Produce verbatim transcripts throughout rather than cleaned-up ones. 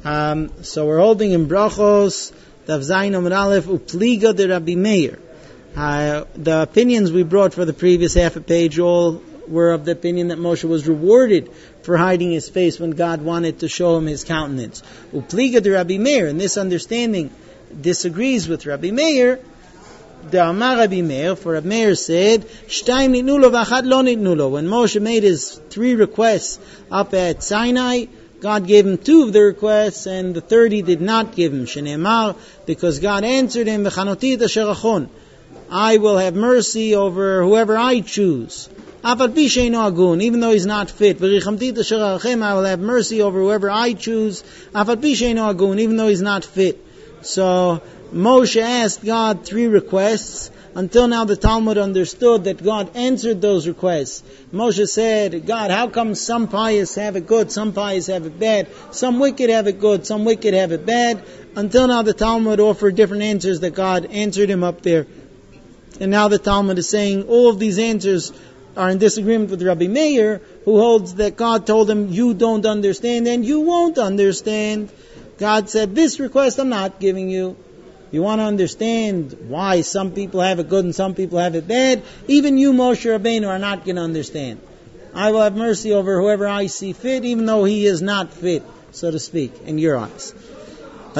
Um, so we're holding in Brachos, Daf Zayin Amud Aleph, Upliga de Rabbi Meir. Uh, the opinions we brought for the previous half a page all were of the opinion that Moshe was rewarded for hiding his face when God wanted to show him his countenance. Upliga de Rabbi Meir, and this understanding disagrees with Rabbi Meir. The Amar Rabbi Meir, for Rabbi Meir said, Shtayim nitnu lo v'achad lo nitnu lo. When Moshe made his three requests up at Sinai, God gave him two of the requests, and the third he did not give him. Shene'emar, because God answered him, V'chanoti et asher achon. I will have mercy over whoever I choose. Afal pi she'eino agun, even though he's not fit. V'richamti et asher arachem, I will have mercy over whoever I choose. Afal pi she'eino agun, even though he's not fit. So Moshe asked God three requests. Until now the Talmud understood that God answered those requests. Moshe said, God, how come some pious have it good, some pious have it bad, some wicked have it good, some wicked have it bad? Until now the Talmud offered different answers that God answered him up there. And now the Talmud is saying all of these answers are in disagreement with Rabbi Meir, who holds that God told him, you don't understand and you won't understand. God said, this request I'm not giving you. You want to understand why some people have it good and some people have it bad? Even you, Moshe Rabbeinu, are not going to understand. I will have mercy over whoever I see fit, even though he is not fit, so to speak, in your eyes. God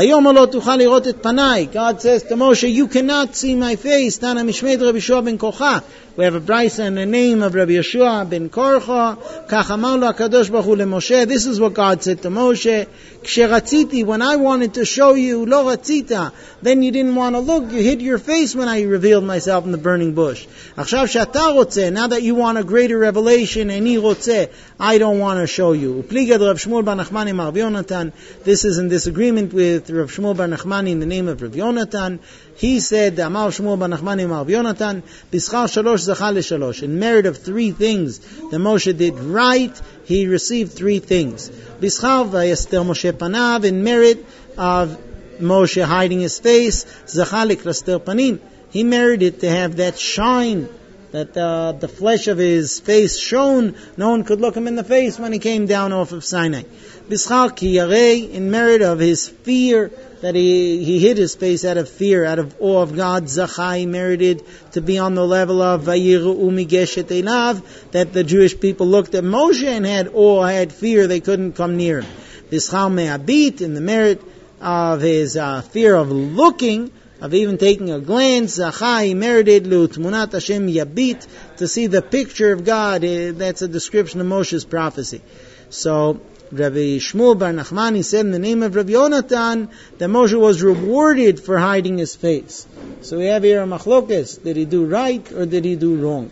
says to Moshe, you cannot see my face. Tana Mishmed Rabbi Yeshua ben Korcha. We have a brisa in the name of Rabbi Yeshua ben Korcha. Kachamau Kadosh Baruch Hu leMoshe. This is what God said to Moshe. Ksheratziti, when I wanted to show you, lo ratzita, then you didn't want to look. You hid your face when I revealed myself in the burning bush. Achshav shata rotzeh, now that you want a greater revelation, ani rotzeh, I don't want to show you. Upliga de Rav Shmuel bar Nachmani mar Rav Yonatan. This is in disagreement with Rav Shmuel bar Nachmani in the name of Rav Yonatan. He said, Amar Shmuel bar Nachmani mar Rav Yonatan, Bischar shalosh zachal shalosh. In merit of three things that Moshe did right, he received three things. Bischar vayaster Moshe panav, in merit of Moshe hiding his face, zachal likraster panim. He merited to have that shine, that uh, the flesh of his face shone. No one could look him in the face when he came down off of Sinai. Bischar ki yarei, in merit of his fear, that he, he hid his face out of fear, out of awe of God. Zachai merited to be on the level of Vayiru migeshet elav, that the Jewish people looked at Moshe and had awe, had fear, they couldn't come near him. Bischar me'abit, in the merit of his uh, fear of looking, of even taking a glance. Zachai merited lu tmunat Hashem yabit, to see the picture of God. That's a description of Moshe's prophecy. So Rabbi Shmuel bar Nachmani said in the name of Rabbi Yonatan that Moshe was rewarded for hiding his face. So we have here a machlokas. Did he do right or did he do wrong?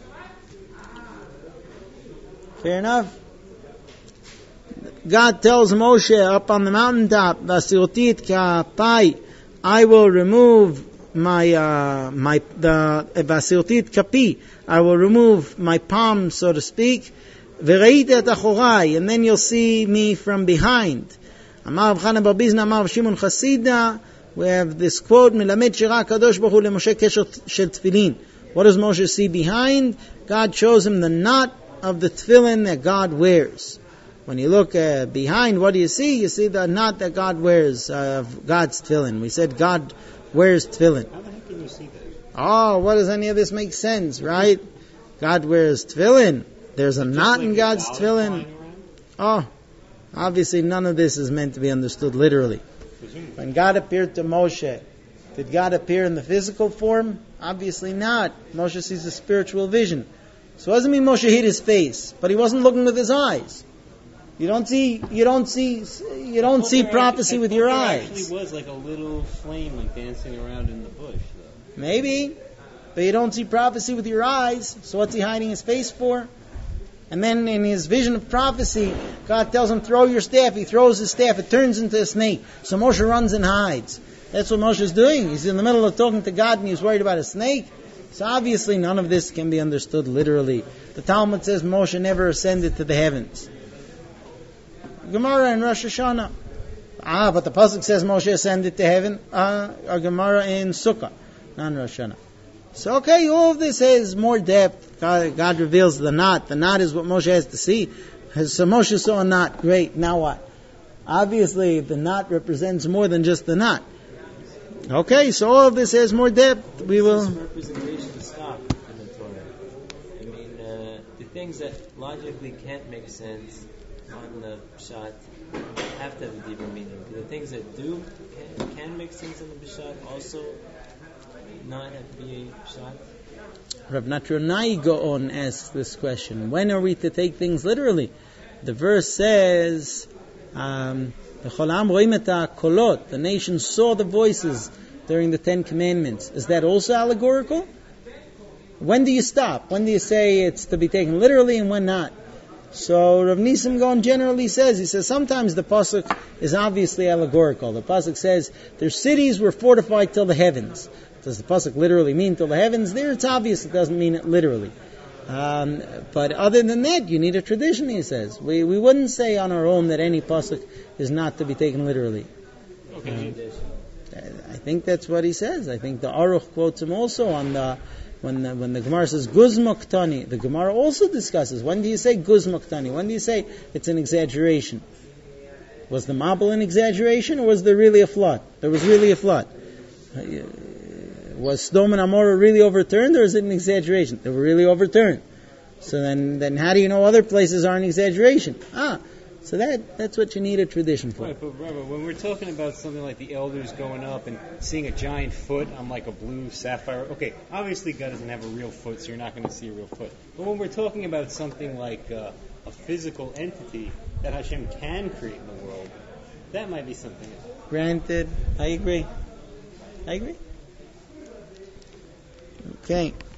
Fair enough. God tells Moshe up on the mountaintop, Vasirtit kapai, I will remove my uh, my the Vasirtit kapi, I will remove my palm, so to speak. V'reita et achorai, and then you'll see me from behind. Amar Rav Chana bar Bizna, Amar Shimon Chasida. We have this quote: Melamed shira Kadosh Baruch Hu leMoshe kesher shel tefillin. What does Moshe see behind? God shows him the knot of the tefillin that God wears. When you look uh, behind, what do you see? You see the knot that God wears of uh, God's tefillin. We said God wears tefillin. How the heck can you see that? Oh, what does any of this make sense, right? God wears tefillin. There's a knot like in God's tefillin. Oh, obviously none of this is meant to be understood literally. When God appeared to Moshe, did God appear in the physical form? Obviously not. Moshe sees a spiritual vision. So it doesn't mean Moshe hid his face, but he wasn't looking with his eyes. You don't see, you don't see, you don't well, see prophecy actually, with your there eyes. Actually was like a little flame like dancing around in the bush, though. Maybe, but you don't see prophecy with your eyes. So what's he hiding his face for? And then in his vision of prophecy, God tells him, throw your staff. He throws his staff. It turns into a snake. So Moshe runs and hides. That's what Moshe is doing. He's in the middle of talking to God and he's worried about a snake. So obviously none of this can be understood literally. The Talmud says Moshe never ascended to the heavens. Gemara in Rosh Hashanah. Ah, but the pasuk says Moshe ascended to heaven. Uh, a Gemara in Sukkah, not in Rosh Hashanah. So okay, all of this has more depth. God, God reveals the knot. The knot is what Moshe has to see. So Moshe saw a knot. Great. Now what? Obviously, the knot represents more than just the knot. Okay, so all of this has more depth. We will. This representation stop in the Torah. I mean, uh, the things that logically can't make sense on the pshat have to have a deeper meaning. The things that do can, can make sense on the pshat also not have to be a pshat. Rav Natronai Gaon asks this question: when are we to take things literally? The verse says, um, "The nation saw the voices during the Ten Commandments." Is that also allegorical? When do you stop? When do you say it's to be taken literally and when not? So Rav Nisim Gaon generally says, he says sometimes the pasuk is obviously allegorical. The pasuk says their cities were fortified till the heavens. Does the pasuk literally mean till the heavens? There it's obvious it doesn't mean it literally. Um, but other than that, you need a tradition, he says. We we wouldn't say on our own that any pasuk is not to be taken literally. Okay. Um, I think that's what he says. I think the Aruch quotes him also on the when the, when the Gemara says Guz Maktani. The Gemara also discusses when do you say Guz Maktani? When do you say it's an exaggeration? Was the Mabul an exaggeration, or was there really a flood? There was really a flood. Uh, Was Sodom and Amorah really overturned, or is it an exaggeration? They were really overturned. So then, then how do you know other places are an exaggeration? Ah, so that that's what you need a tradition for. Right, but Rabbi, when we're talking about something like the elders going up and seeing a giant foot on like a blue sapphire, okay, obviously God doesn't have a real foot, so you're not going to see a real foot. But when we're talking about something like uh, a physical entity that Hashem can create in the world, that might be something else. Granted, I agree. I agree. Okay.